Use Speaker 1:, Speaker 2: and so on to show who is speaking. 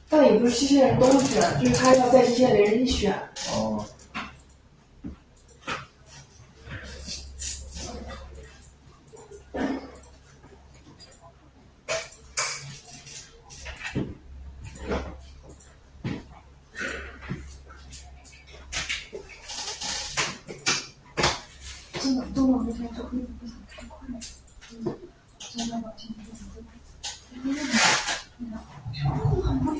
Speaker 1: 但也不是机器人都选，就是他要在机器人里任意选。
Speaker 2: 哦。
Speaker 3: 真的，中文那天就不想太快。真的，我今天很累。